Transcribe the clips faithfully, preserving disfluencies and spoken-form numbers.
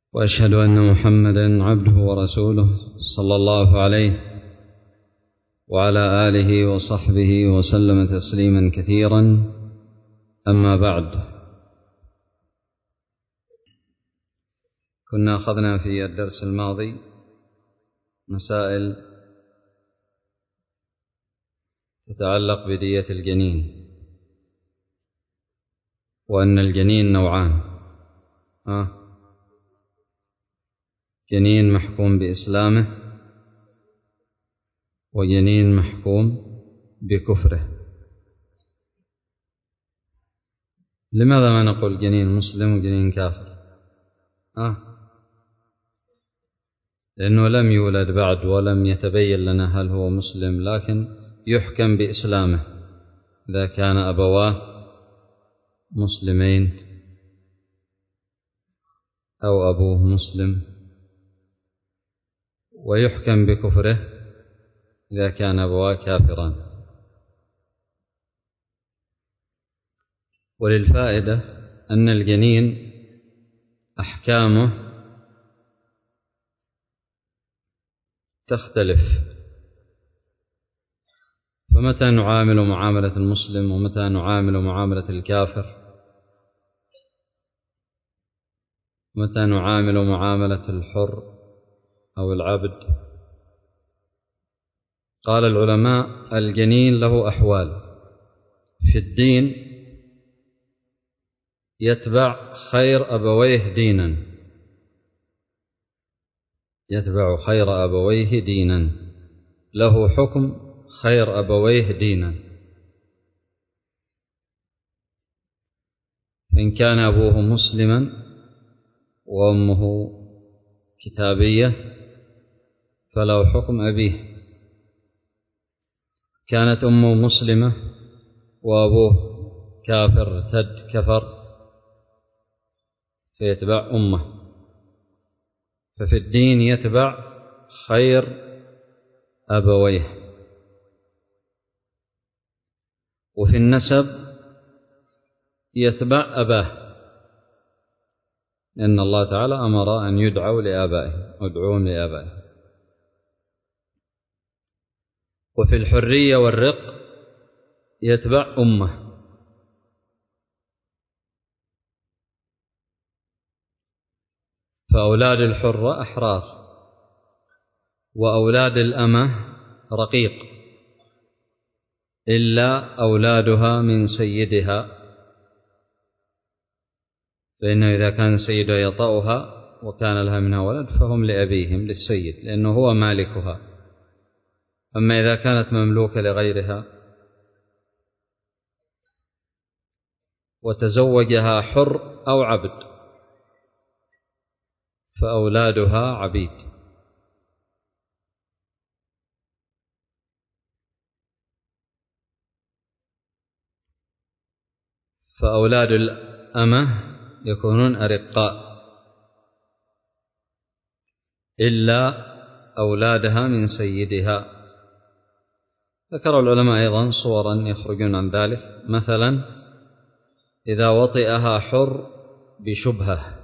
وأشهد أن محمدًا عبده ورسوله صلى الله عليه وعلى آله وصحبه وسلم تسليمًا كثيرًا. أما بعد، كنا أخذنا في الدرس الماضي مسائل تتعلق بدية الجنين، وأن الجنين نوعان: آه جنين محكوم بإسلامه وجنين محكوم بكفره. لماذا ما نقول جنين مسلم وجنين كافر؟ آه لأنه لم يولد بعد ولم يتبين لنا هل هو مسلم، لكن يحكم بإسلامه إذا كان أبواه مسلمين أو أبوه مسلم، ويحكم بكفره إذا كان أبواه كافران. وللفائدة أن الجنين أحكامه تختلف، فمتى نعامل معاملة المسلم ومتى نعامل معاملة الكافر، متى نعامل معاملة الحر أو العبد. قال العلماء: الجنين له أحوال. في الدين يتبع خير أبويه دينا، يتبع خير أبويه دينا، له حكم خير أبويه دينا. إن كان أبوه مسلما وأمه كتابية فله حكم أبيه، كانت أمه مسلمة وأبوه كافر ارتد كفر فيتبع أمه. ففي الدين يتبع خير أبويه. وفي النسب يتبع أباه، لأن الله تعالى أمر أن يدعوا لآبائهم، ادعوهم لآبائهم. وفي الحرية والرق يتبع أمه. فأولاد الحرة أحرار، وأولاد الأمة رقيق، إلا أولادها من سيدها، فإنه إذا كان سيدها يطأها وكان لها منها ولد فهم لأبيهم للسيد، لأنه هو مالكها. أما إذا كانت مملوكة لغيرها وتزوجها حر أو عبد فأولادها عبيد. فأولاد الأمة يكونون أرقاء إلا أولادها من سيدها. ذكر العلماء أيضا صورا يخرجون عن ذلك، مثلا إذا وطئها حر بشبهة،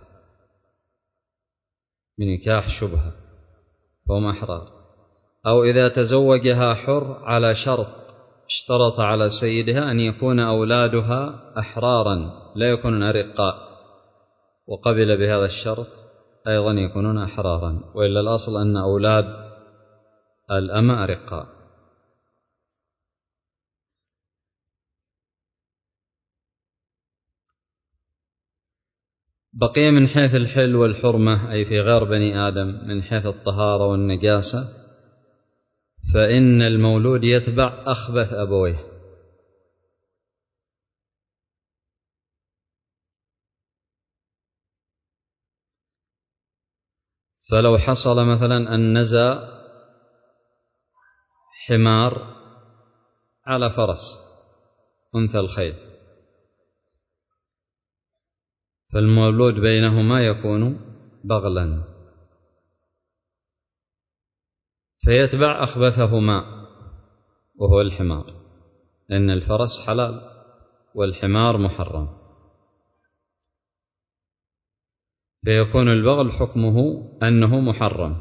بنكاح شبهة فهم أحرار، أو إذا تزوجها حر على شرط، اشترط على سيدها أن يكون أولادها أحرارا لا يكونون أرقاء، وقبل بهذا الشرط أيضا يكونون أحرارا، وإلا الأصل أن أولاد الأمة أرقاء. بقي من حيث الحل والحرمة، أي في غير بني آدم، من حيث الطهارة والنجاسة، فإن المولود يتبع أخبث أبويه. فلو حصل مثلا أن نزى حمار على فرس أنثى الخيل، فالمولود بينهما يكون بغلا، فيتبع أخبثهما وهو الحمار، لأن الفرس حلال والحمار محرم. فيكون البغل حكمه أنه محرم،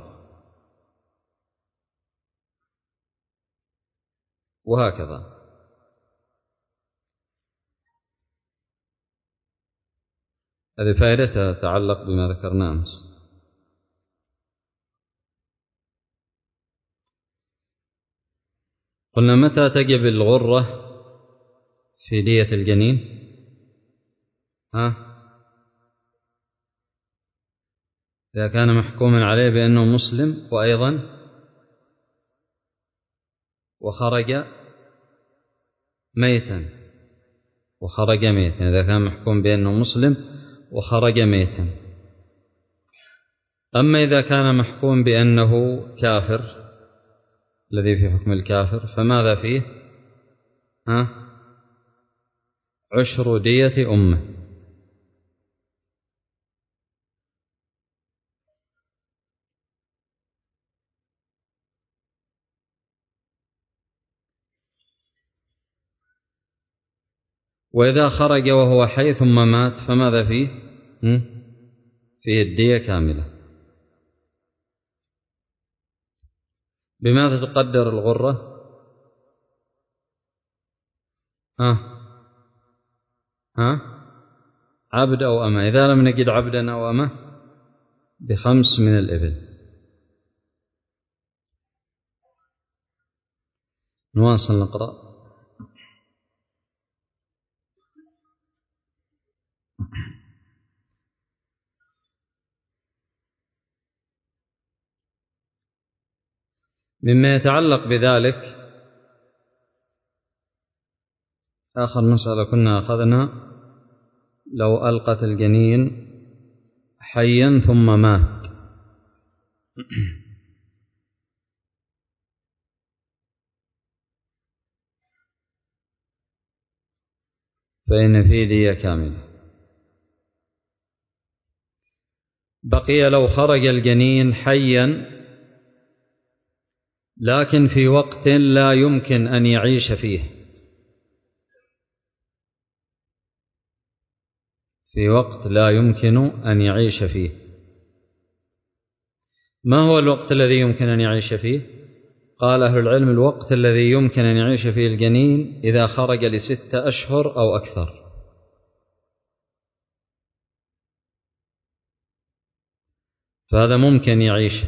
وهكذا. هذه فائدتها تتعلق بما ذكرناه أمس. قلنا متى تجب الغرة في دية الجنين؟ ها؟ إذا كان محكوما عليه بأنه مسلم وأيضا وخرج ميتا وخرج ميتا إذا كان محكوم بأنه مسلم وخرج ميتا. أما إذا كان محكوم بأنه كافر، الذي في حكم الكافر، فماذا فيه؟ ها؟ عشر دية أمه. وإذا خرج وهو حي ثم مات فماذا فيه؟ فيه الدية كاملة. بماذا تقدر الغرة؟ ها؟ ها؟ عبد أو أمة. إذا لم نجد عبدا أو أمة بخمس من الإبل. نواصل نقرأ. مما يتعلق بذلك آخر مسألة كنا أخذنا: لو ألقت الجنين حيا ثم مات فإن فيه دية كاملة. بقي لو خرج الجنين حيا لكن في وقت لا يمكن أن يعيش فيه، في وقت لا يمكن أن يعيش فيه. ما هو الوقت الذي يمكن أن يعيش فيه؟ قال أهل العلم: الوقت الذي يمكن أن يعيش فيه الجنين إذا خرج لستة أشهر أو أكثر، فهذا ممكن يعيش.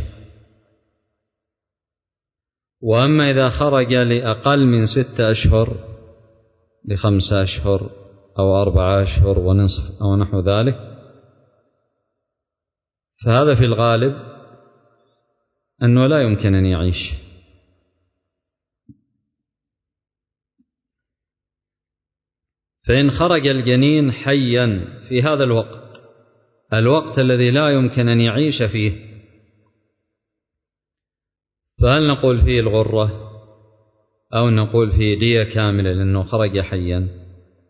وأما إذا خرج لأقل من ستة أشهر، لخمسة أشهر أو أربعة أشهر ونصف أو نحو ذلك، فهذا في الغالب أنه لا يمكن أن يعيش. فإن خرج الجنين حيا في هذا الوقت، الوقت الذي لا يمكن أن يعيش فيه، فهل نقول فيه الغرة أو نقول فيه دية كاملة لأنه خرج حيا؟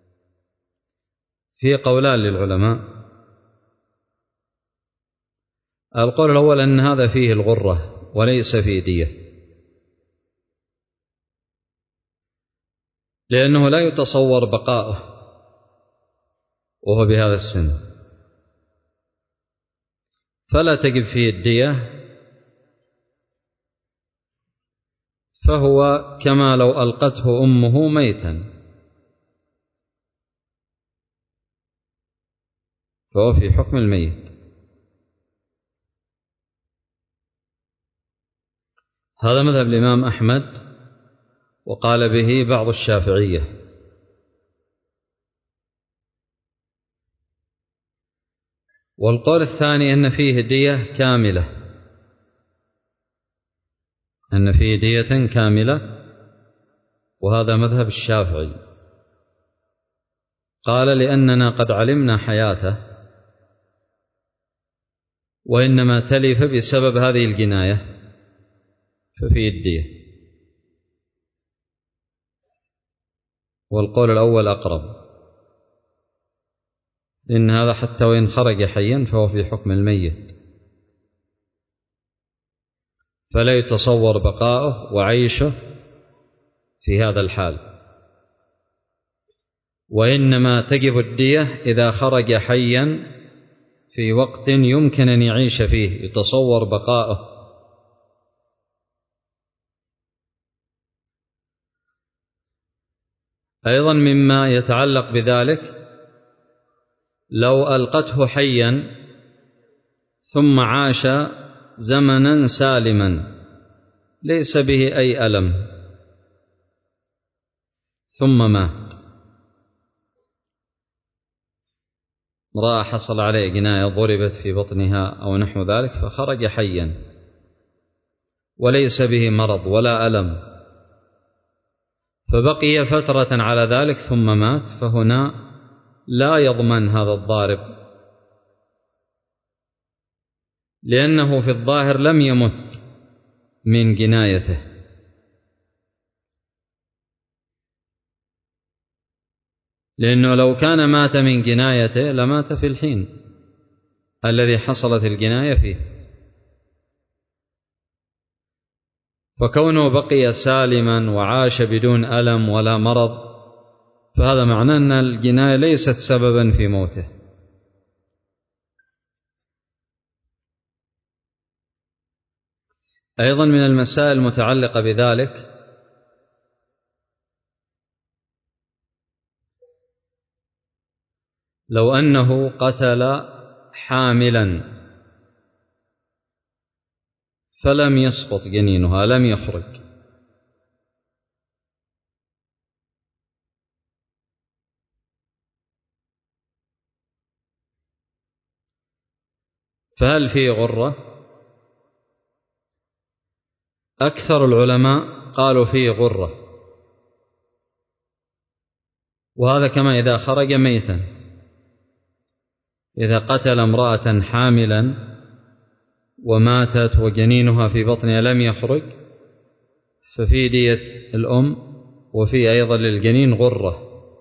في قولان للعلماء. القول الأول أن هذا فيه الغرة وليس فيه دية، لأنه لا يتصور بقاؤه وهو بهذا السن، فلا تجب فيه الدية، فهو كما لو ألقته أمه ميتا، فهو في حكم الميت. هذا مذهب الإمام أحمد، وقال به بعض الشافعية. والقول الثاني أن فيه دية كاملة، أن فيه دية كاملة، وهذا مذهب الشافعي. قال: لأننا قد علمنا حياته وإنما تلف بسبب هذه الجناية، ففيه الدية. والقول الأول أقرب، إن هذا حتى وإن خرج حيا فهو في حكم الميت، فلا يتصور بقاؤه وعيشه في هذا الحال، وإنما تجب الدية إذا خرج حيا في وقت يمكن أن يعيش فيه يتصور بقاؤه. أيضا مما يتعلق بذلك لو ألقته حيا ثم عاش زمنا سالما ليس به أي ألم ثم مات، امرأة حصل عليه جناية ضربت في بطنها أو نحو ذلك فخرج حيا وليس به مرض ولا ألم فبقي فترة على ذلك ثم مات، فهنا لا يضمن هذا الضارب لأنه في الظاهر لم يمت من جنايته، لأنه لو كان مات من جنايته لمات في الحين الذي حصلت الجناية فيه، فكونه بقي سالما وعاش بدون ألم ولا مرض فهذا معناه أن الجناية ليست سببا في موته. أيضا من المسائل المتعلقة بذلك لو أنه قتل حاملا فلم يسقط جنينها لم يخرج، فهل فيه غرة؟ أكثر العلماء قالوا فيه غرة، وهذا كما إذا خرج ميتا، إذا قتل امرأة حاملا وماتت وجنينها في بطنها لم يخرج ففي دية الأم وفي أيضا للجنين غرة.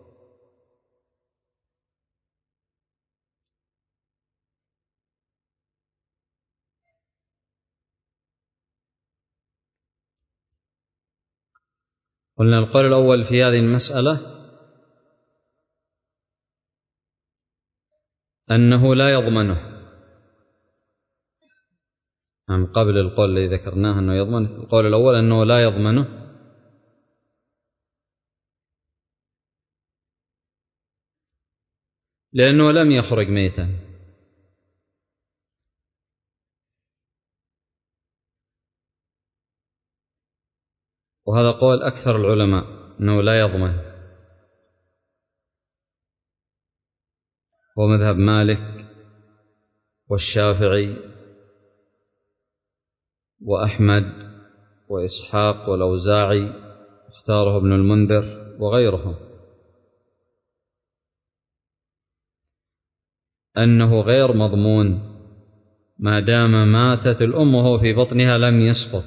قلنا القول الأول في هذه المسألة أنه لا يضمنه، نعم قبل القول الذي ذكرناه أنه يضمن، القول الأول أنه لا يضمنه لأنه لم يخرج ميتا، وهذا قول أكثر العلماء أنه لا يضمن، هو مذهب مالك والشافعي وأحمد وإسحاق والأوزاعي، اختاره ابن المنذر وغيرهم، أنه غير مضمون ما دام ماتت الأم وهو في بطنها لم يسقط.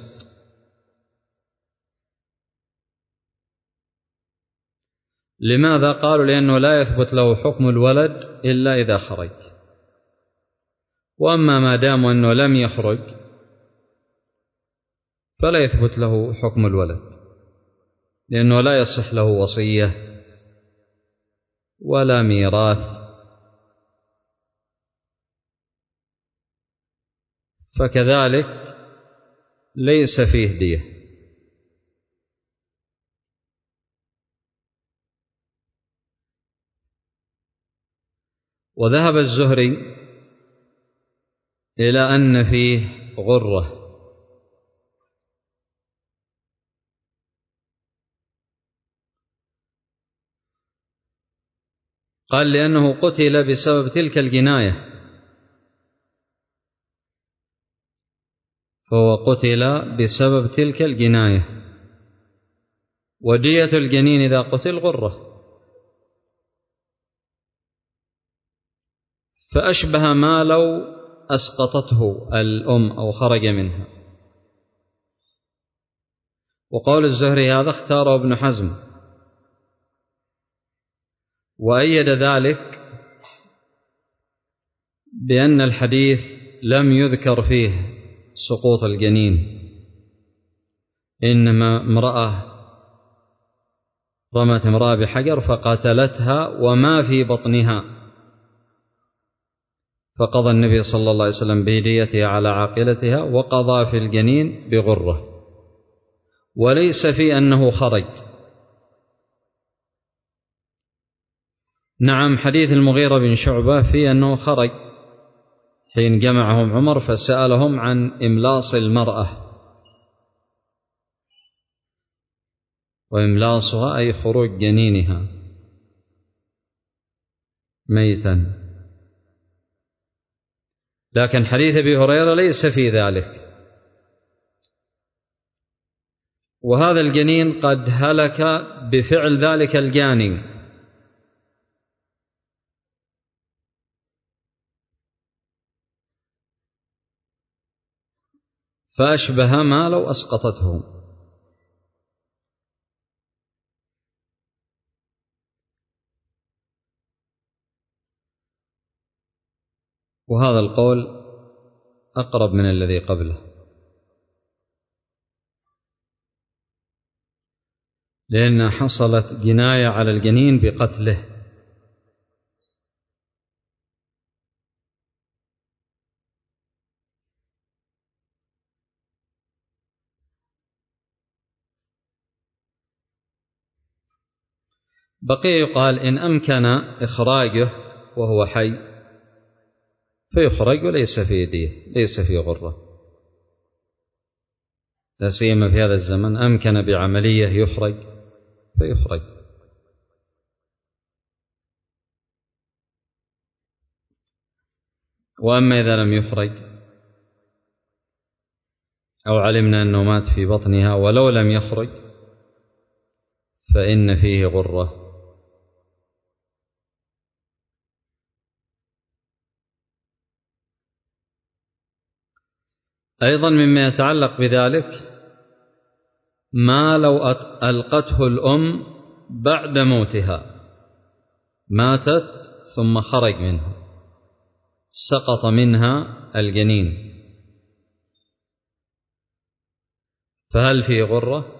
لماذا؟ قالوا لأنه لا يثبت له حكم الولد إلا إذا خرج، وأما ما دام أنه لم يخرج فلا يثبت له حكم الولد، لأنه لا يصح له وصية ولا ميراث، فكذلك ليس فيه دية. وذهب الزهري إلى أن فيه غرة، قال لأنه قتل بسبب تلك الجناية، فهو قتل بسبب تلك الجناية، ودية الجنين إذا قتل غرة، فأشبه ما لو أسقطته الأم أو خرج منها. وقول الزهري هذا اختاره ابن حزم، وأيد ذلك بأن الحديث لم يذكر فيه سقوط الجنين، إنما امرأة رمت امرأة بحجر فقتلتها وما في بطنها، فقضى النبي صلى الله عليه وسلم بهديتها على عاقلتها، وقضى في الجنين بغرة، وليس في أنه خرج. نعم، حديث المغيرة بن شعبة في أنه خرج حين جمعهم عمر فسألهم عن إملاص المرأة، وإملاصها أي خروج جنينها ميتا، لكن حديث أبي هريرة ليس في ذلك. وهذا الجنين قد هلك بفعل ذلك الجاني، فأشبه ما لو أسقطته. وهذا القول أقرب من الذي قبله، لأن حصلت جناية على الجنين بقتله. بقي يقال إن أمكن إخراجه وهو حي فيخرج وليس في يديه، ليس في غرة، لا سيما في هذا الزمن، أمكن بعملية يخرج فيخرج. وأما إذا لم يخرج أو علمنا أنه مات في بطنها ولو لم يخرج فإن فيه غرة. أيضا مما يتعلق بذلك ما لو ألقته الأم بعد موتها، ماتت ثم خرج منها، سقط منها الجنين، فهل فيه غرة؟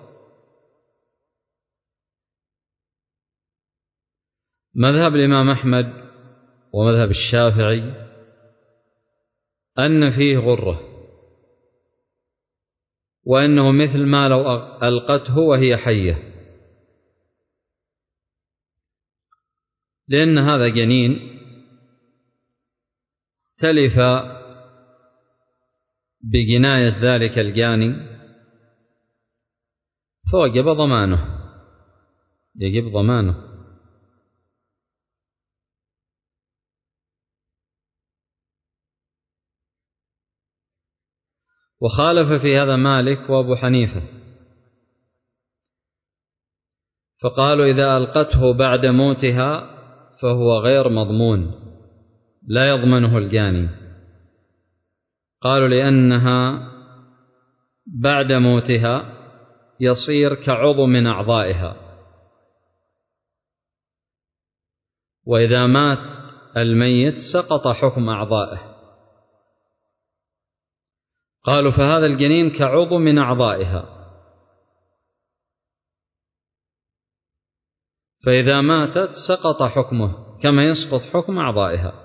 مذهب الإمام أحمد ومذهب الشافعي أن فيه غرة، وأنه مثل ما لو ألقته وهي حية، لأن هذا جنين تلف بجناية ذلك الجاني، فوجب ضمانه، يجب ضمانه. وخالف في هذا مالك وأبو حنيفة، فقالوا إذا ألقته بعد موتها فهو غير مضمون، لا يضمنه الجاني. قالوا لأنها بعد موتها يصير كعضو من أعضائها، وإذا مات الميت سقط حكم أعضائه. قالوا فهذا الجنين كعضو من أعضائها، فإذا ماتت سقط حكمه كما يسقط حكم أعضائها.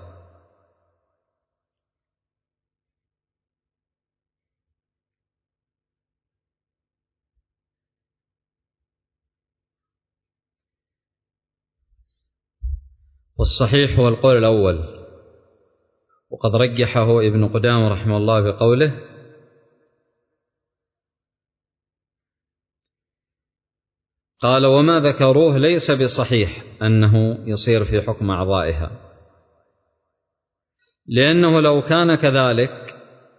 والصحيح هو القول الأول، وقد رجحه ابن قدامة رحمه الله بقوله: قال وما ذكروه ليس بصحيح أنه يصير في حكم أعضائها، لأنه لو كان كذلك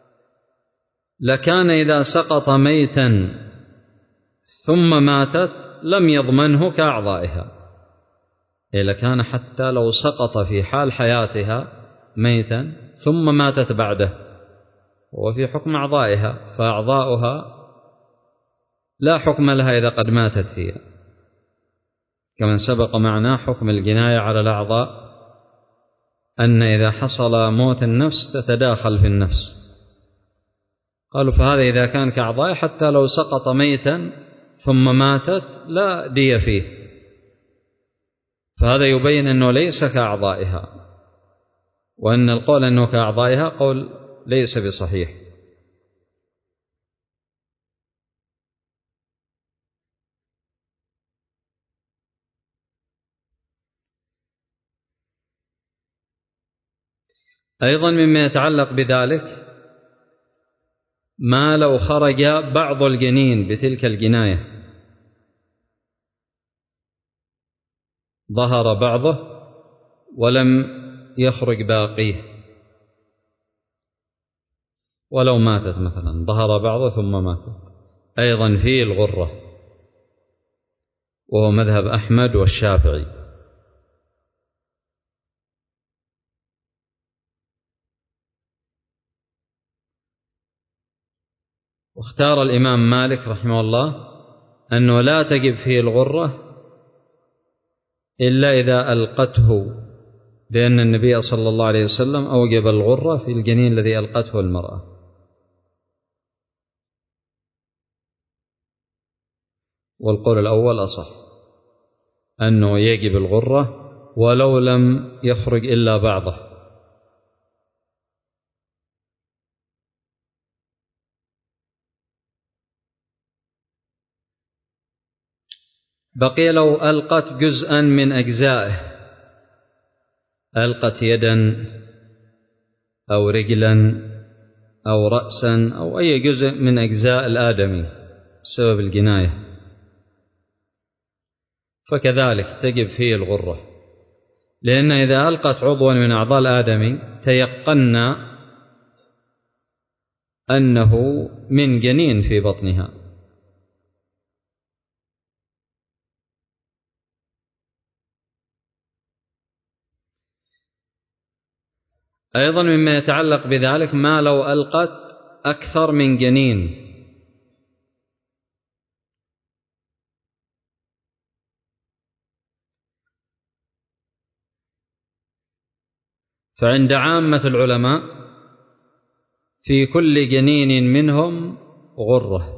لكان إذا سقط ميتا ثم ماتت لم يضمنه كأعضائها، إلا كان حتى لو سقط في حال حياتها ميتا ثم ماتت بعده وفي حكم أعضائها، فأعضاؤها لا حكم لها إذا قد ماتت هي، كما سبق معنا حكم الجناية على الأعضاء أن إذا حصل موت النفس تتداخل في النفس. قالوا فهذا إذا كان كأعضاء حتى لو سقط ميتا ثم ماتت لا دية فيه، فهذا يبين أنه ليس كأعضائها. وأن القول أنه كأعضائها قول ليس بصحيح. أيضا مما يتعلق بذلك ما لو خرج بعض الجنين بتلك الجناية، ظهر بعضه ولم يخرج باقيه، ولو ماتت مثلا ظهر بعضه ثم ماتت، أيضا فيه الغرة، وهو مذهب أحمد والشافعي. واختار الإمام مالك رحمه الله أنه لا تجب فيه الغرة إلا إذا ألقته، لأن النبي صلى الله عليه وسلم أوجب الغرة في الجنين الذي ألقته المرأة. والقول الأول أصح، أنه يجب الغرة ولو لم يخرج إلا بعضه. بقي لو ألقت جزءا من أجزائه، ألقت يدا أو رجلا أو رأسا أو أي جزء من أجزاء الآدمي بسبب الجناية، فكذلك تجب فيه الغرة، لأن إذا ألقت عضوا من أعضاء الآدمي تيقنا أنه من جنين في بطنها. أيضا مما يتعلق بذلك ما لو ألقت أكثر من جنين، فعند عامة العلماء في كل جنين منهم غرة،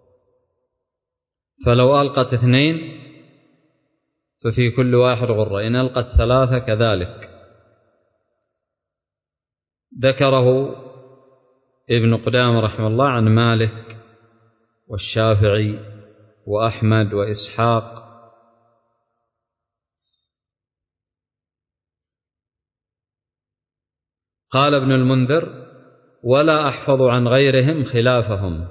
فلو ألقت اثنين ففي كل واحد غرة، إن ألقت ثلاثة كذلك. ذكره ابن قدامة رحمه الله عن مالك والشافعي وأحمد وإسحاق. قال ابن المنذر: ولا أحفظ عن غيرهم خلافهم.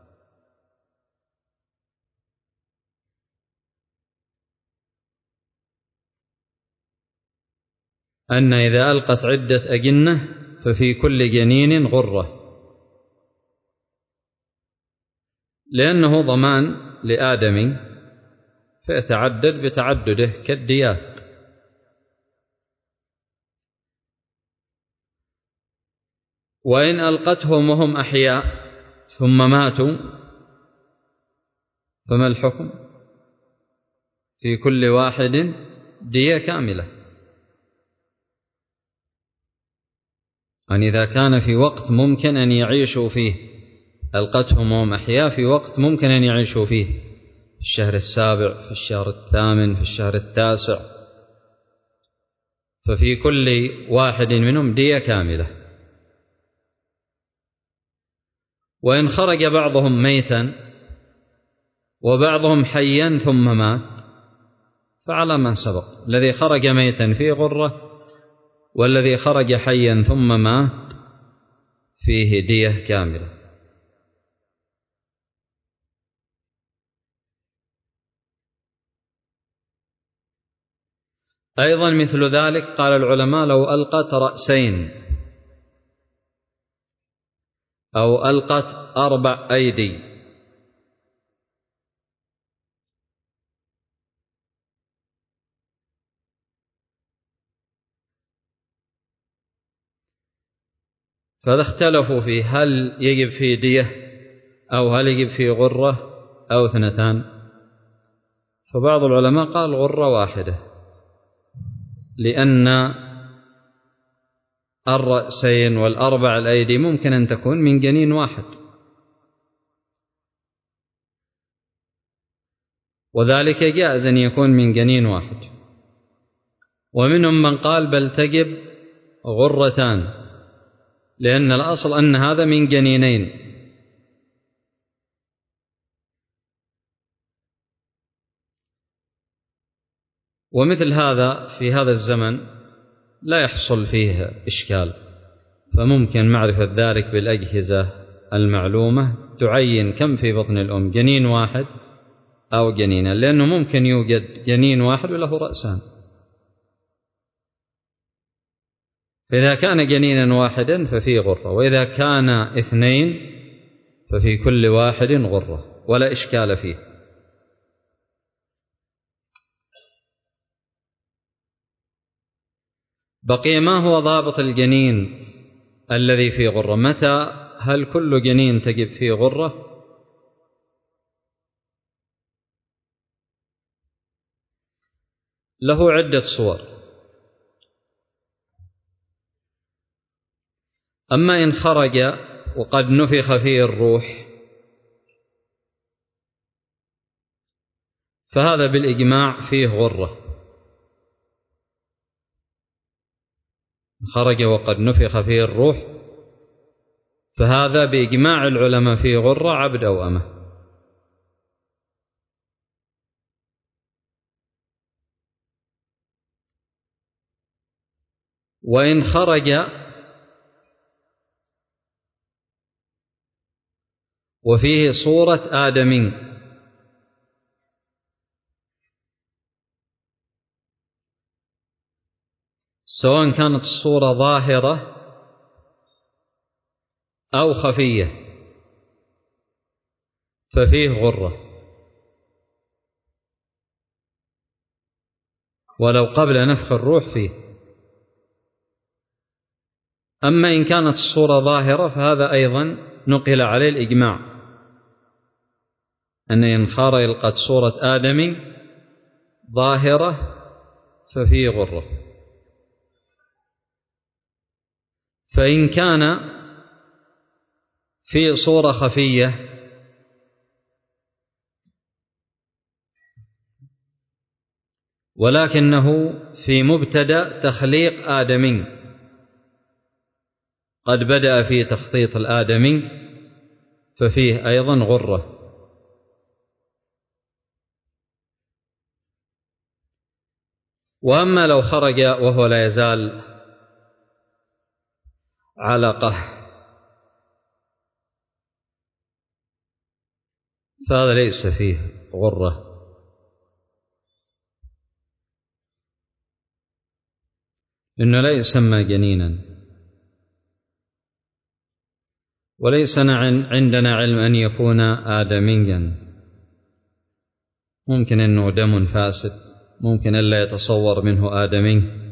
أن إذا ألقت عدة أجنة ففي كل جنين غرة، لأنه ضمان لآدم فيتعدد بتعدده كالديات. وإن ألقتهم وهم أحياء ثم ماتوا فما الحكم؟ في كل واحد دية كاملة. أن إذا كان في وقت ممكن أن يعيشوا فيه، ألقتهم وهم أحياء في وقت ممكن أن يعيشوا فيه، في الشهر السابع، في الشهر الثامن، في الشهر التاسع، ففي كل واحد منهم دية كاملة. وإن خرج بعضهم ميتا وبعضهم حيا ثم مات فعلى من سبق، الذي خرج ميتا فيه غرة، والذي خرج حيا ثم مات فيه دية كاملة. أيضا مثل ذلك قال العلماء: لو ألقت رأسين أو ألقت أربع أيدي فإذا اختلفوا فيه هل يجب فيه دية أو هل يجب فيه غرة أو اثنتان، فبعض العلماء قال غرة واحدة، لأن الرأسين والأربع الأيدي ممكن أن تكون من جنين واحد، وذلك جائز أن يكون من جنين واحد. ومنهم من قال بل تجب غرتان، لأن الأصل أن هذا من جنينين. ومثل هذا في هذا الزمن لا يحصل فيه إشكال، فممكن معرفة ذلك بالأجهزة المعلومة تعين كم في بطن الأم، جنين واحد أو جنينا، لأنه ممكن يوجد جنين واحد وله رأسان، فإذا كان جنينا واحدا ففيه غرة، وإذا كان اثنين ففي كل واحد غرة ولا إشكال فيه. بقي ما هو ضابط الجنين الذي فيه غرة؟ متى؟ هل كل جنين تجب فيه غرة؟ له عدة صور. أما إن خرج وقد نفخ فيه الروح فهذا بالإجماع فيه غرة. خرج وقد نفخ فيه الروح فهذا بإجماع العلماء فيه غرة، عبد أو أمة. وإن خرج وفيه صورة آدمي سواء كانت الصورة ظاهرة أو خفية ففيه غرة، ولو قبل نفخ الروح فيه. أما إن كانت الصورة ظاهرة فهذا أيضا نقل عليه الإجماع، أن إن خرج قد صورة آدمي ظاهرة ففيه غرة. فإن كان في صورة خفية ولكنه في مبتدأ تخليق آدمي، قد بدأ في تخطيط الآدمي ففيه أيضا غرة. وأما لو خرج وهو لا يزال علقة فهذا ليس فيه غرة، إنه لا يسمى جنينا، وليس عندنا علم أن يكون آدميا. ممكن أنه دم فاسد، ممكن ألا يتصور منه آدمي.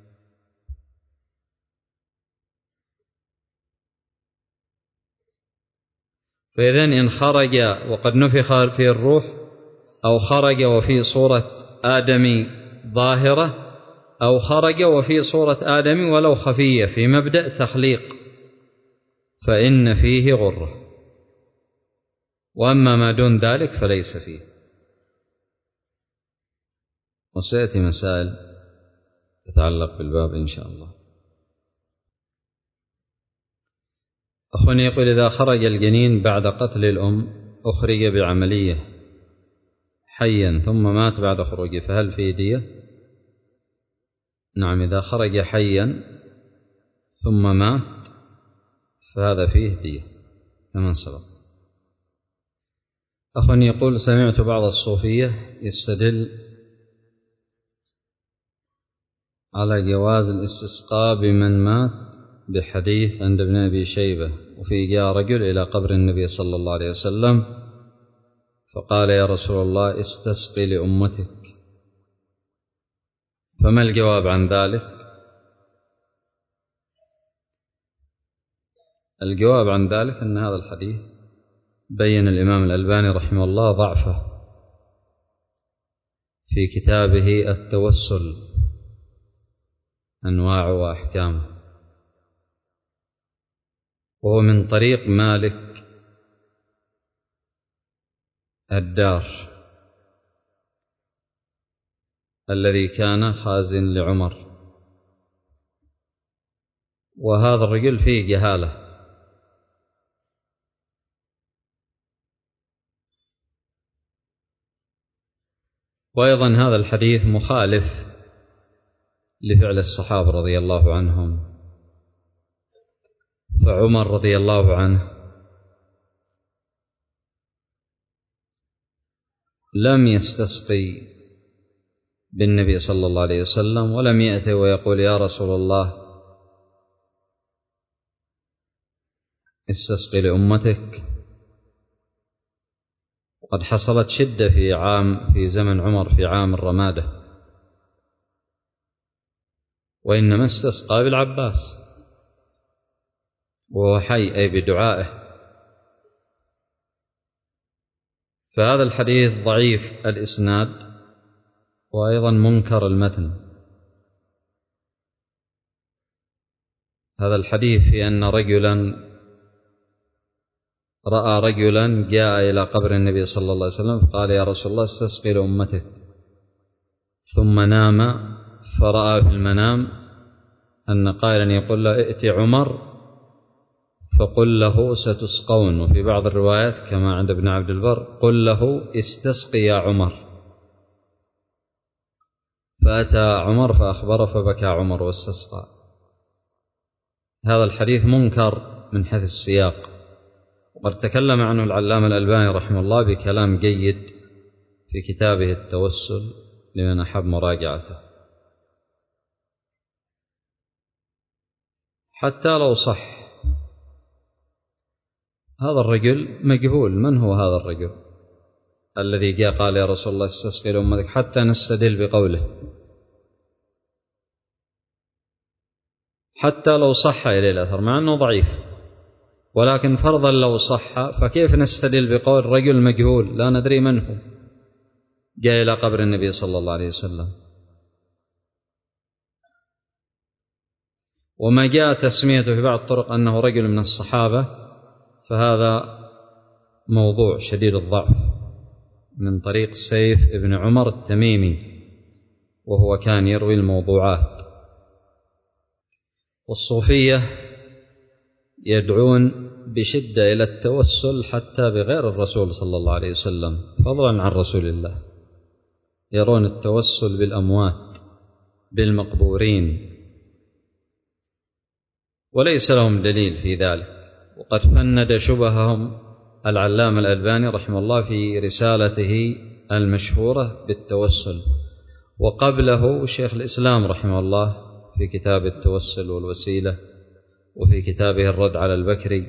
فإذن إن خرج وقد نفخ فيه الروح أو خرج وفي صورة آدمي ظاهرة أو خرج وفي صورة آدمي ولو خفية في مبدأ تخليق فإن فيه غرة، وأما ما دون ذلك فليس فيه. وسيأتي مسائل تتعلق بالباب إن شاء الله. أخواني يقول: إذا خرج الجنين بعد قتل الأم أخرج بعملية حيا ثم مات بعد خروجه فهل فيه دية؟ نعم، إذا خرج حيا ثم مات فهذا فيه دية كما سبق. أخ يقول: سمعت بعض الصوفية يستدل على جواز الاستسقاء بمن مات بحديث عند ابن أبي شيبة وفي جاء رجل إلى قبر النبي صلى الله عليه وسلم فقال: يا رسول الله استسقي لأمتك، فما الجواب عن ذلك؟ الجواب عن ذلك أن هذا الحديث بين الإمام الألباني رحمه الله ضعفه في كتابه التوسل أنواع وأحكام، وهو من طريق مالك الدار الذي كان خازن لعمر، وهذا الرجل فيه جهالة. وأيضا هذا الحديث مخالف لفعل الصحابة رضي الله عنهم. فعمر رضي الله عنه لم يستسقي بالنبي صلى الله عليه وسلم، ولم يأتي ويقول يا رسول الله استسقي لأمتك. وقد حصلت شدة في عام في زمن عمر في عام الرمادة، وإنما استسقى بالعباس وهو حي أي بدعائه. فهذا الحديث ضعيف الإسناد وأيضا منكر المتن. هذا الحديث في أن رجلا رأى رجلا جاء إلى قبر النبي صلى الله عليه وسلم فقال يا رسول الله استسقي لأمتك، ثم نام فرأى في المنام أن قائلا يقول له ائت عمر فقل له ستسقون، وفي بعض الروايات كما عند ابن عبد البر قل له استسقي يا عمر. فأتى عمر فأخبره فبكى عمر واستسقى. هذا الحديث منكر من حيث السياق، وقد تكلم عنه العلامة الألباني رحمه الله بكلام جيد في كتابه التوسل لمن أحب مراجعته. حتى لو صح هذا الرجل مجهول، من هو هذا الرجل الذي جاء قال يا رسول الله استسقي لأمتك، حتى نستدل بقوله. حتى لو صح إليه الأثر مع أنه ضعيف، ولكن فرضا لو صح فكيف نستدل بقول رجل مجهول لا ندري من هو جاء إلى قبر النبي صلى الله عليه وسلم؟ وما جاء تسميته في بعض الطرق أنه رجل من الصحابة فهذا موضوع شديد الضعف من طريق سيف ابن عمر التميمي، وهو كان يروي الموضوعات. والصوفية يدعون بشدة إلى التوسل حتى بغير الرسول صلى الله عليه وسلم فضلا عن رسول الله، يرون التوسل بالأموات بالمقبورين، وليس لهم دليل في ذلك. وقد فند شبههم العلامة الألباني رحمه الله في رسالته المشهورة بالتوسل، وقبله شيخ الإسلام رحمه الله في كتاب التوسل والوسيلة، وفي كتابه الرد على البكري.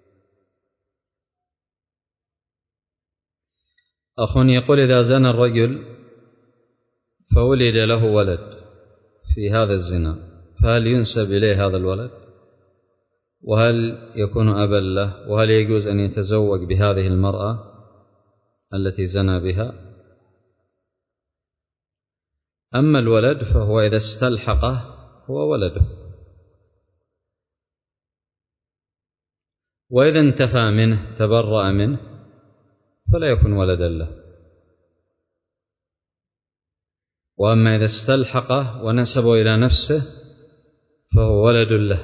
أخ يقول إذا زنى الرجل فولد له ولد في هذا الزنا فهل ينسب إليه هذا الولد؟ وهل يكون أبا له؟ وهل يجوز أن يتزوج بهذه المرأة التي زنى بها؟ أما الولد فهو إذا استلحقه هو ولده، وإذا انتفى منه تبرأ منه فلا يكون ولدا له. وأما إذا استلحقه ونسبه إلى نفسه فهو ولد له.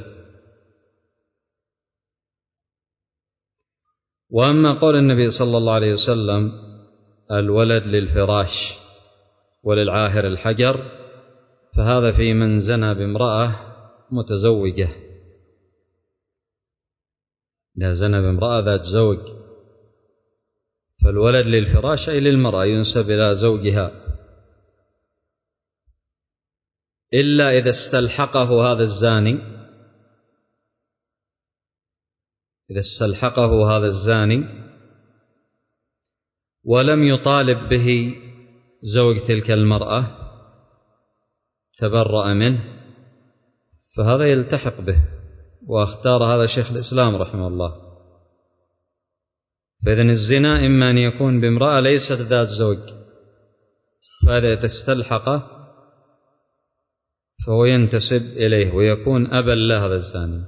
وأما قول النبي صلى الله عليه وسلم الولد للفراش وللعاهر الحجر فهذا في من زنى بامرأة متزوجة. إذا زنى بامرأة ذات زوج فالولد للفراش أي للمرأة ينسب إلى زوجها، إلا إذا استلحقه هذا الزاني، إذا استلحقه هذا الزاني ولم يطالب به زوج تلك المرأة تبرأ منه فهذا يلتحق به، واختار هذا شيخ الإسلام رحمه الله. فإذن الزنا إما أن يكون بامرأة ليست ذات زوج فهذا تستلحقه فهو ينتسب إليه ويكون أبا له هذا الزاني.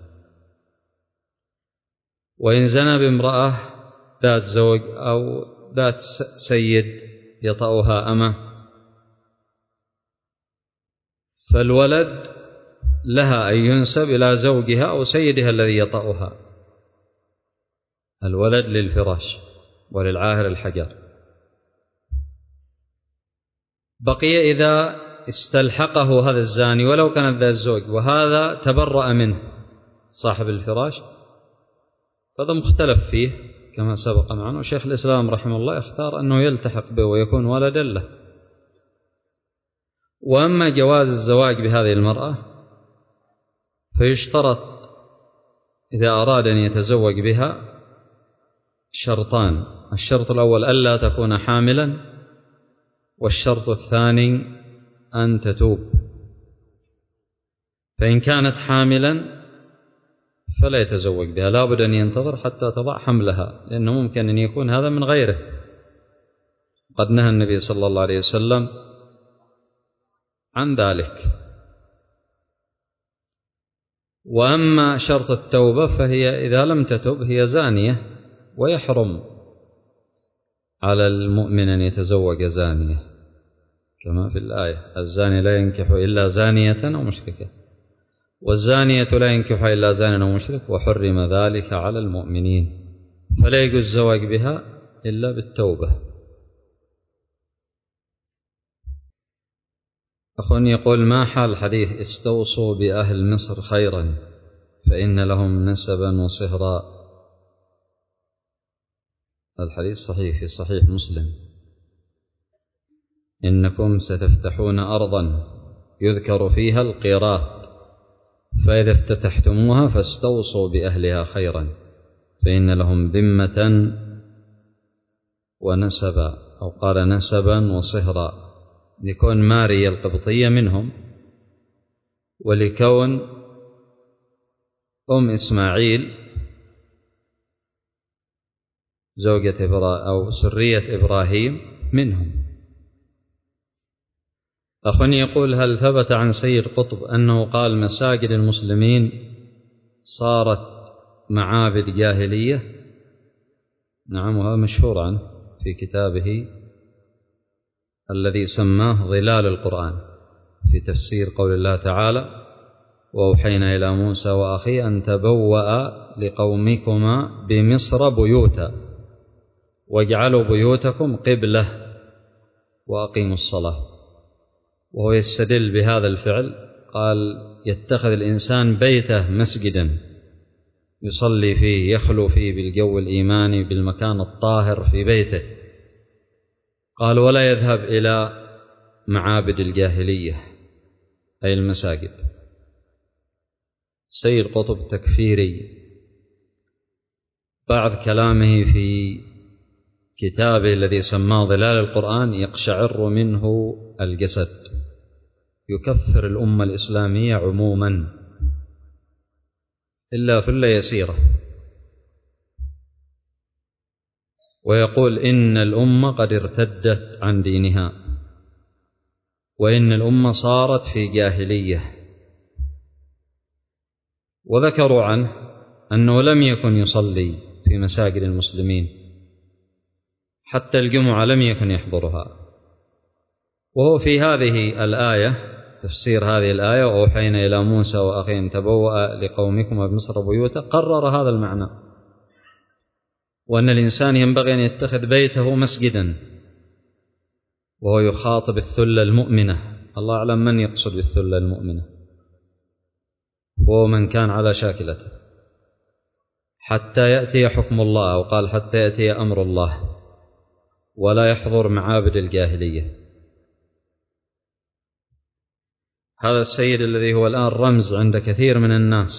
وإن زنى بامرأة ذات زوج أو ذات سيد يطأها أمه فالولد لها أن ينسب إلى زوجها أو سيدها الذي يطأها. الولد للفراش وللعاهر الحجر. بقي إذا استلحقه هذا الزاني ولو كان ذا الزوج وهذا تبرأ منه صاحب الفراش، هذا مختلف فيه كما سبق معنا، وشيخ الإسلام رحمه الله اختار أنه يلتحق به ويكون ولدا له. وأما جواز الزواج بهذه المرأة فيشترط إذا أراد أن يتزوج بها شرطان: الشرط الأول ألا تكون حاملا، والشرط الثاني أن تتوب. فإن كانت حاملا فلا يتزوج بها، لا بد أن ينتظر حتى تضع حملها، لأنه ممكن أن يكون هذا من غيره. قد نهى النبي صلى الله عليه وسلم عن ذلك. وأما شرط التوبة فهي إذا لم تتب هي زانية، ويحرم على المؤمن أن يتزوج زانية كما في الآية: الزاني لا ينكح إلا زانية أو مشركة، والزانية لا ينكح إلا زان أو مشرك، وحرم ذلك على المؤمنين. فلا يجوز الزواج بها إلا بالتوبة. أخوان يقول: ما حال حديث استوصوا بأهل مصر خيرا فإن لهم نسبا وصهرا؟ الحديث صحيح في صحيح مسلم: إنكم ستفتحون أرضا يذكر فيها القيراط، فإذا افتتحتموها فاستوصوا بأهلها خيرا فإن لهم ذمة ونسبا، أو قال نسبا وصهرا، لكون ماريا القبطية منهم، ولكون أم إسماعيل زوجة إبراهيم أو سرية إبراهيم منهم. أخواني يقول: هل ثبت عن سيد قطب أنه قال مساجد المسلمين صارت معابد جاهلية؟ نعم، وهذا مشهور عنه في كتابه الذي سماه ظلال القرآن في تفسير قول الله تعالى: وأوحينا إلى موسى وأخيه أن تبوأ لقومكما بمصر بيوتا واجعلوا بيوتكم قبلة وأقيموا الصلاة. وهو يستدل بهذا الفعل، قال: يتخذ الإنسان بيته مسجدا يصلي فيه، يخلو فيه بالجو الإيماني بالمكان الطاهر في بيته. قال: ولا يذهب إلى معابد الجاهلية أي المساجد. سيد قطب تكفيري، بعض كلامه في كتابه الذي سماه ظلال القرآن يقشعر منه الجسد، يكفر الأمة الإسلامية عموما إلا ثلة يسيرة، ويقول إن الأمة قد ارتدت عن دينها، وإن الأمة صارت في جاهلية. وذكروا عنه أنه لم يكن يصلي في مساجد المسلمين، حتى الجمعة لم يكن يحضرها. وهو في هذه الآية، تفسير هذه الآية: وأوحينا إلى موسى وأخيه أن تبوأ لقومكما بمصر بيوتا، قرر هذا المعنى، وأن الإنسان ينبغي أن يتخذ بيته مسجدا، وهو يخاطب الثلة المؤمنة. الله أعلم من يقصد بالثلة المؤمنة، هو من كان على شاكلته حتى يأتي حكم الله، أو قال حتى يأتي أمر الله، ولا يحضر معابد الجاهلية. هذا السيد الذي هو الآن رمز عند كثير من الناس،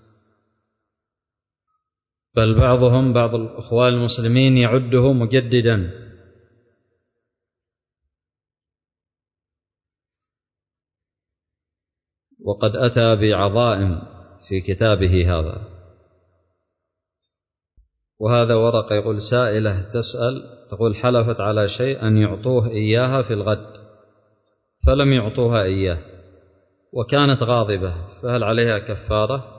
بل بعضهم بعض الأخوان المسلمين يعده مجددا. وقد أتى بعظائم في كتابه هذا. وهذا ورقة يقول: سائلة تسأل تقول: حلفت على شيء أن يعطوه إياها في الغد فلم يعطوها إياه وكانت غاضبة، فهل عليها كفارة؟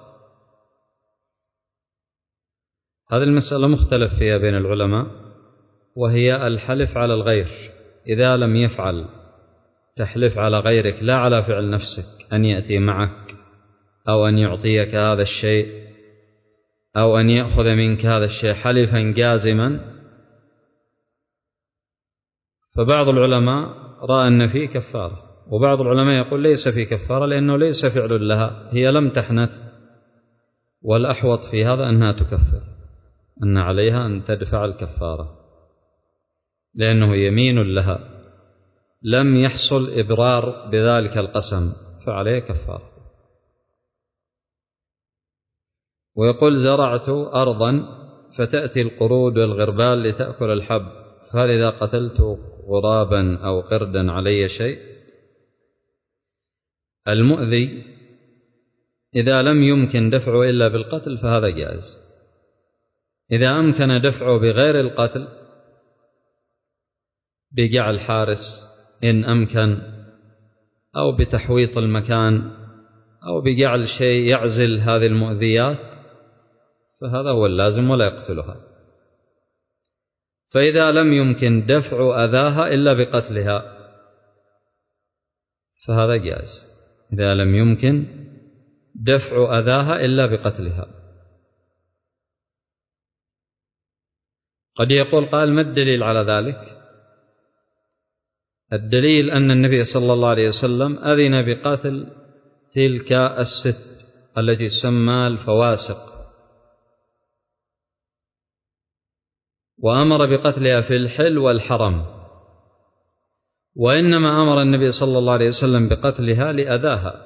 هذه المسألة مختلف فيها بين العلماء، وهي الحلف على الغير. إذا لم يفعل تحلف على غيرك لا على فعل نفسك، أن يأتي معك أو أن يعطيك هذا الشيء أو أن يأخذ منك هذا الشيء حلفا جازما، فبعض العلماء رأى أن فيه كفارة، وبعض العلماء يقول ليس فيه كفارة لأنه ليس فعل لها، هي لم تحنث، والأحوط في هذا أنها تكفر، أن عليها أن تدفع الكفارة، لأنه يمين لها لم يحصل إبرار بذلك القسم، فعليه كفارة. ويقول زرعت أرضا فتأتي القرود والغربال لتأكل الحب، فهل إذا قتلت غرابا أو قردا علي شيء؟ المؤذي إذا لم يمكن دفعه إلا بالقتل فهذا جائز، إذا أمكن دفعه بغير القتل بجعل حارس إن أمكن، أو بتحويط المكان، أو بجعل شيء يعزل هذه المؤذيات، فهذا هو اللازم ولا يقتلها. فإذا لم يمكن دفع أذاها إلا بقتلها فهذا جائز، إذا لم يمكن دفع أذاها إلا بقتلها. قد يقول قال ما الدليل على ذلك؟ الدليل أن النبي صلى الله عليه وسلم أذن بقتل تلك الست التي تسمى الفواسق، وأمر بقتلها في الحل والحرم، وإنما أمر النبي صلى الله عليه وسلم بقتلها لأذاها،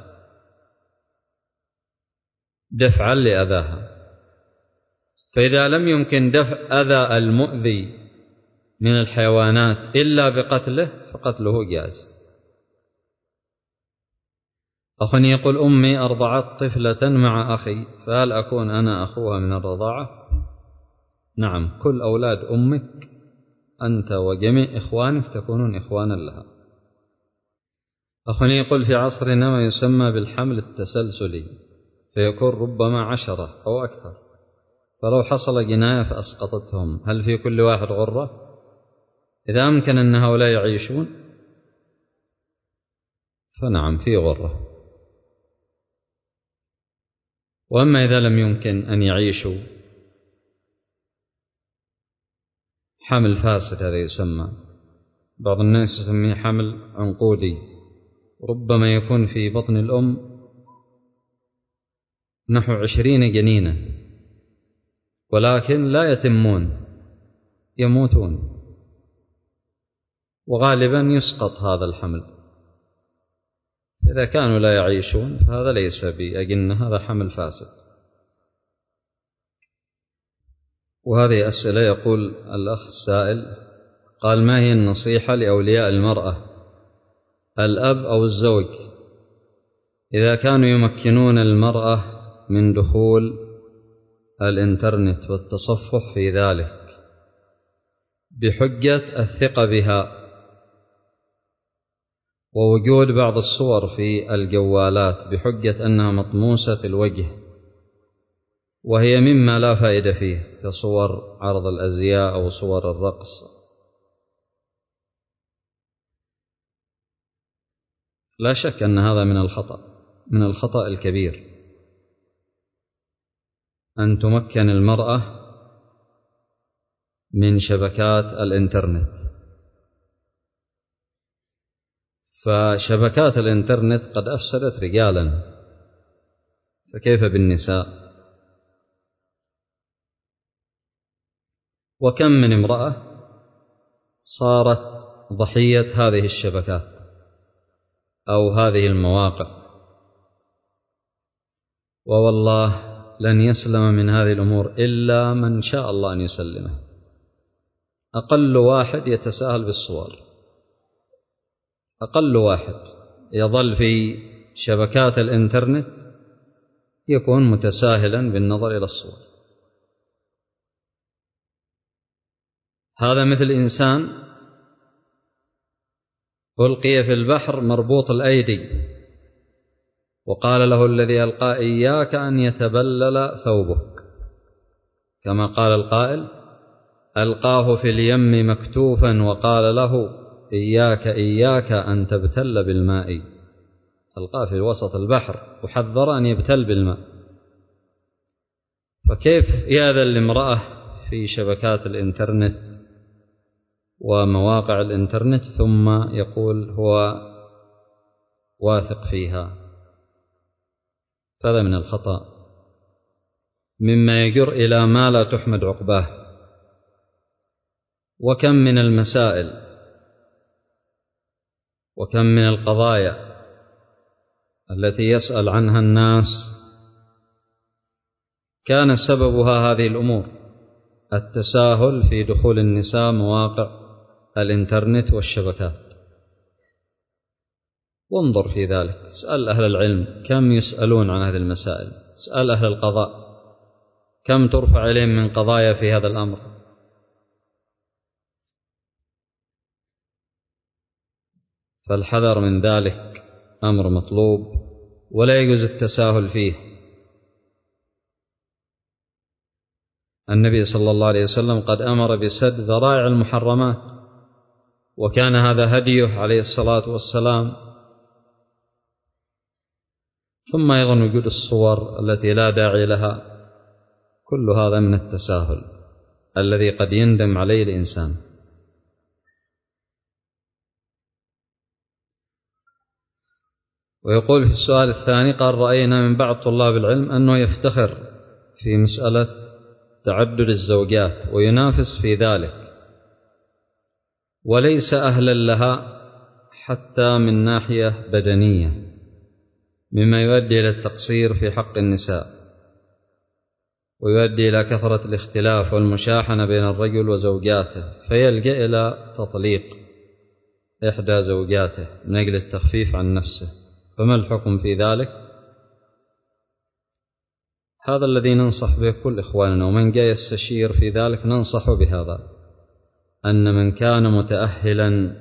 دفعا لأذاها. فإذا لم يمكن دفع أذى المؤذي من الحيوانات إلا بقتله فقتله جائز. أخ يقول أمي أرضعت طفلة مع أخي، فهل أكون أنا أخوها من الرضاعة؟ نعم، كل أولاد أمك أنت وجميع إخوانك تكونون إخوانا لها. أخ يقول في عصرنا ما يسمى بالحمل التسلسلي، فيكون ربما عشرة أو أكثر، فلو حصل جناية فأسقطتهم، هل في كل واحد غرة؟ إذا أمكن أن هؤلاء يعيشون فنعم في غرة، وأما إذا لم يمكن أن يعيشوا حمل فاسد، هذا يسمى، بعض الناس يسميه حمل عنقودي، ربما يكون في بطن الأم نحو عشرين جنينة ولكن لا يتمون، يموتون، وغالبا يسقط هذا الحمل. إذا كانوا لا يعيشون فهذا ليس بأجنة، هذا حمل فاسد. وهذه أسئلة. يقول الأخ السائل قال ما هي النصيحة لأولياء المرأة الأب أو الزوج إذا كانوا يمكنون المرأة من دخول الإنترنت والتصفح في ذلك بحجة الثقة بها ووجود بعض الصور في الجوالات بحجة أنها مطموسة الوجه، وهي مما لا فائدة فيه كصور عرض الأزياء أو صور الرقص؟ لا شك أن هذا من الخطأ، من الخطأ الكبير أن تمكن المرأة من شبكات الإنترنت. فشبكات الإنترنت قد أفسدت رجالا، فكيف بالنساء؟ وكم من امرأة صارت ضحية هذه الشبكات أو هذه المواقع، ووالله لن يسلم من هذه الأمور إلا من شاء الله أن يسلمه. أقل واحد يتساهل بالصور، أقل واحد يظل في شبكات الإنترنت يكون متساهلا بالنظر إلى الصور. هذا مثل إنسان ألقي في البحر مربوط الأيدي وقال له الذي ألقى إياك أن يتبلل ثوبك، كما قال القائل ألقاه في اليم مكتوفا وقال له إياك إياك أن تبتل بالماء، ألقاه في وسط البحر وحذر أن يبتل بالماء، فكيف يأذن لامرأة في شبكات الإنترنت ومواقع الإنترنت ثم يقول هو واثق فيها؟ فهذا من الخطأ مما يجر إلى ما لا تحمد عقباه. وكم من المسائل وكم من القضايا التي يسأل عنها الناس كان سببها هذه الأمور، التساهل في دخول النساء مواقع الإنترنت والشبكات. وانظر في ذلك، اسأل أهل العلم كم يسألون عن هذه المسائل، اسأل أهل القضاء كم ترفع إليهم من قضايا في هذا الأمر. فالحذر من ذلك أمر مطلوب ولا يجوز التساهل فيه. النبي صلى الله عليه وسلم قد أمر بسد ذرائع المحرمات، وكان هذا هديه عليه الصلاة والسلام. ثم أيضا وجود الصور التي لا داعي لها، كل هذا من التساهل الذي قد يندم عليه الإنسان. ويقول في السؤال الثاني قال: رأينا من بعض طلاب العلم أنه يفتخر في مسألة تعدد الزوجات وينافس في ذلك وليس أهلا لها حتى من ناحية بدنية، مما يؤدي إلى التقصير في حق النساء ويؤدي إلى كثرة الاختلاف والمشاحنة بين الرجل وزوجاته، فيلجأ إلى تطليق إحدى زوجاته من أجل التخفيف عن نفسه. فما الحكم في ذلك؟ هذا الذي ننصح به كل إخواننا، ومن جاء يستشير في ذلك ننصح بهذا، أن من كان متأهلا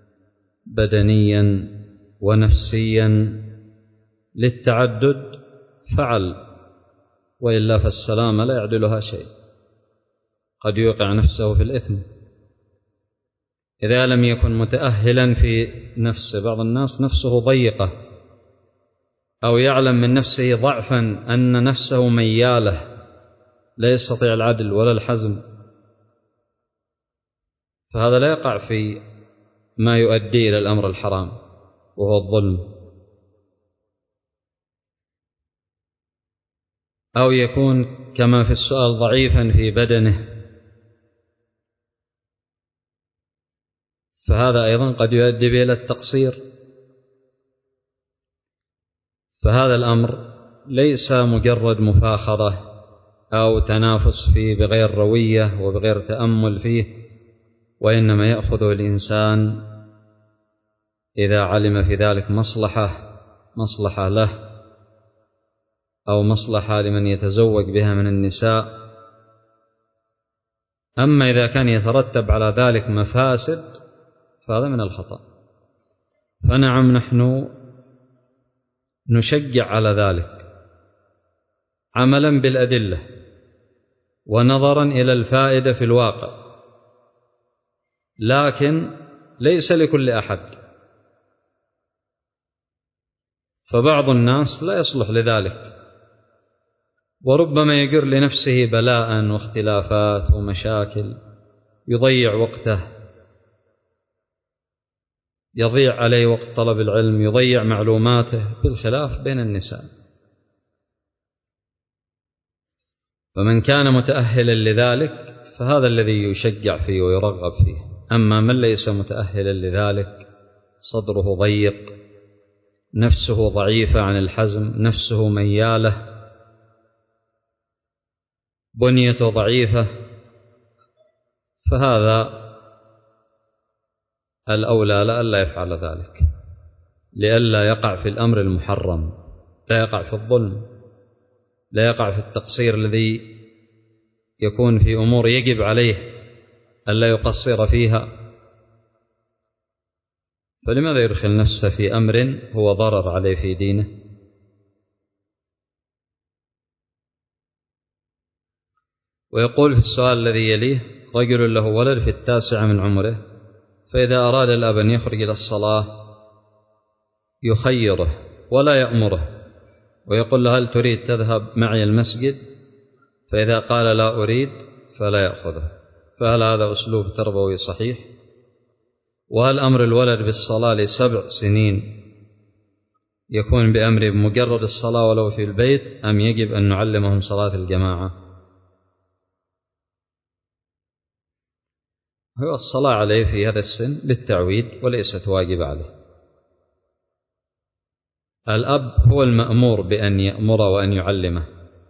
بدنيا ونفسيا للتعدد فعل، وإلا فالسلامة لا يعدلها شيء، قد يوقع نفسه في الإثم إذا لم يكن متأهلا في نفسه. بعض الناس نفسه ضيقة أو يعلم من نفسه ضعفا أن نفسه ميالة لا يستطيع العدل ولا الحزم، فهذا لا يقع في ما يؤدي إلى الأمر الحرام وهو الظلم. أو يكون كما في السؤال ضعيفا في بدنه، فهذا أيضا قد يؤدي به إلى التقصير. فهذا الأمر ليس مجرد مفاخرة أو تنافس فيه بغير روية وبغير تأمل فيه، وإنما يأخذه الإنسان إذا علم في ذلك مصلحة مصلحة له أو مصلحة لمن يتزوج بها من النساء. أما إذا كان يترتب على ذلك مفاسد فهذا من الخطأ. فنعم نحن نشجع على ذلك عملا بالأدلة ونظرا إلى الفائدة في الواقع، لكن ليس لكل أحد، فبعض الناس لا يصلح لذلك، وربما يجر لنفسه بلاء واختلافات ومشاكل، يضيع وقته، يضيع عليه وقت طلب العلم، يضيع معلوماته، بالخلاف بين النساء. فمن كان متأهلا لذلك فهذا الذي يشجع فيه ويرغب فيه. أما من ليس متأهلا لذلك، صدره ضيق، نفسه ضعيفة عن الحزم، نفسه ميالة، بنيته ضعيفة، فهذا الأولى لألا يفعل ذلك، لئلا يقع في الأمر المحرم، لا يقع في الظلم، لا يقع في التقصير الذي يكون في أمور يجب عليه ألا يقصر فيها. فلماذا يدخل نفسه في أمر هو ضرر عليه في دينه؟ ويقول في السؤال الذي يليه: رجل له ولد في التاسعة من عمره، فإذا أراد الأب أن يخرج إلى الصلاة يخيره ولا يأمره ويقول له هل تريد تذهب معي المسجد؟ فإذا قال لا أريد فلا يأخذه. فهل هذا أسلوب تربوي صحيح؟ وهل أمر الولد بالصلاة لسبع سنين يكون بأمر بمجرد الصلاة ولو في البيت، أم يجب أن نعلمهم صلاة الجماعة؟ هو الصلاة عليه في هذا السن للتعويد وليست واجبة عليه. الأب هو المأمور بأن يأمر وأن يعلمه،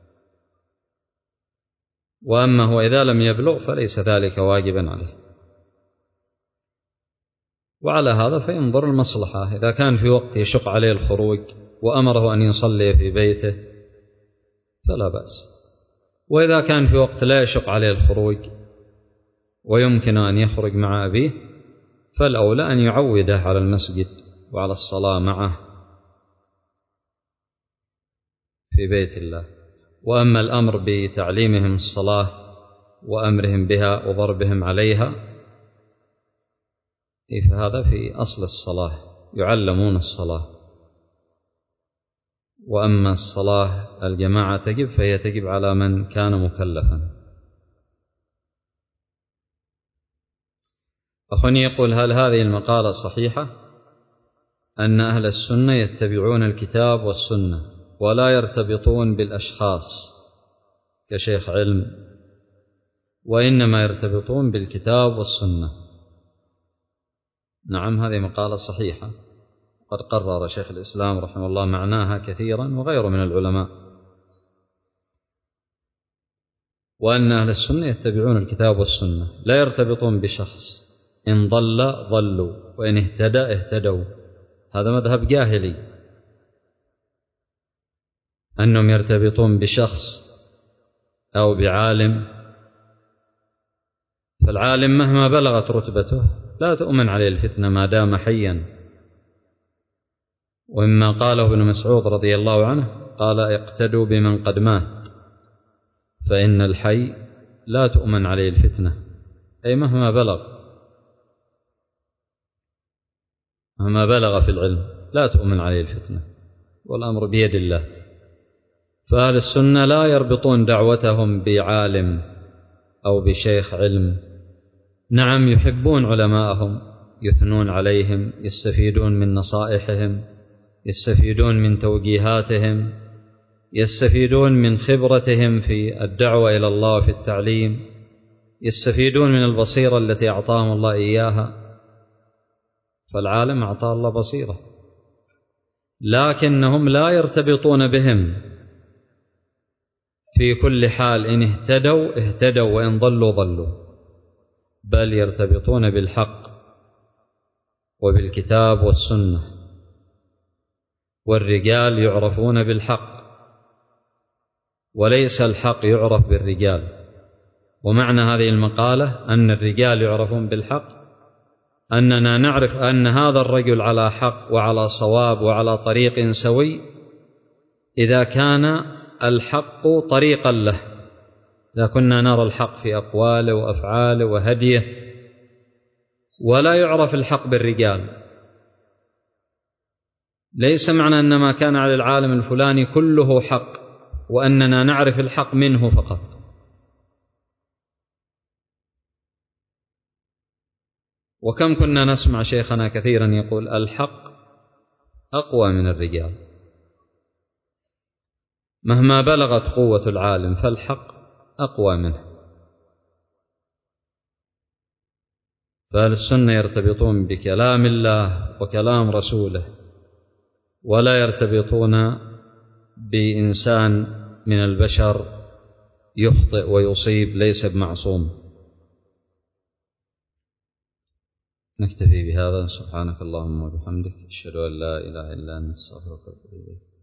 وأما هو إذا لم يبلغ فليس ذلك واجبا عليه. وعلى هذا فينظر المصلحة، إذا كان في وقت يشق عليه الخروج وأمره أن يصلي في بيته فلا بأس، وإذا كان في وقت لا يشق عليه الخروج ويمكن أن يخرج مع أبيه فالأولى أن يعوده على المسجد وعلى الصلاة معه في بيت الله. وأما الأمر بتعليمهم الصلاة وأمرهم بها وضربهم عليها فهذا في أصل الصلاة، يعلمون الصلاة. وأما الصلاة الجماعة تجب فهي تجب على من كان مكلفا. أخوني يقول هل هذه المقالة صحيحة أن أهل السنة يتبعون الكتاب والسنة ولا يرتبطون بالأشخاص كشيخ علم، وإنما يرتبطون بالكتاب والسنة؟ نعم، هذه مقالة صحيحة، قد قرر شيخ الإسلام رحمه الله معناها كثيرا وغيره من العلماء، وأن أهل السنة يتبعون الكتاب والسنة لا يرتبطون بشخص، إن ضل ضلوا وإن اهتدى اهتدوا. هذا مذهب جاهلي أنهم يرتبطون بشخص أو بعالم، فالعالم مهما بلغت رتبته لا تؤمن عليه الفتنة ما دام حيا. ومما قاله ابن مسعود رضي الله عنه قال اقتدوا بمن قد مات فإن الحي لا تؤمن عليه الفتنة، أي مهما بلغ مهما بلغ في العلم لا تؤمن عليه الفتنة، والأمر بيد الله. فأهل السنة لا يربطون دعوتهم بعالم أو بشيخ علم. نعم، يحبون علماءهم، يثنون عليهم، يستفيدون من نصائحهم، يستفيدون من توجيهاتهم، يستفيدون من خبرتهم في الدعوة إلى الله وفي التعليم، يستفيدون من البصيرة التي أعطاهم الله إياها. فالعالم أعطاه الله بصيرة، لكنهم لا يرتبطون بهم في كل حال، إن اهتدوا اهتدوا وإن ضلوا ضلوا، بل يرتبطون بالحق وبالكتاب والسنة. والرجال يعرفون بالحق وليس الحق يعرف بالرجال. ومعنى هذه المقالة أن الرجال يعرفون بالحق أننا نعرف أن هذا الرجل على حق وعلى صواب وعلى طريق سوي إذا كان الحق طريقا له، إذا كنا نرى الحق في أقواله وأفعاله وهديه. ولا يعرف الحق بالرجال، ليس معنى أن ما كان على العالم الفلاني كله حق وأننا نعرف الحق منه فقط. وكم كنا نسمع شيخنا كثيرا يقول الحق أقوى من الرجال، مهما بلغت قوة العالم فالحق أقوى منه. فأهل السنة يرتبطون بكلام الله وكلام رسوله، ولا يرتبطون بإنسان من البشر يخطئ ويصيب ليس بمعصوم. نكتفي بهذا. سبحانك اللهم وبحمدك، أشهد أن لا إله إلا أنت، أستغفرك وأتوب إليك.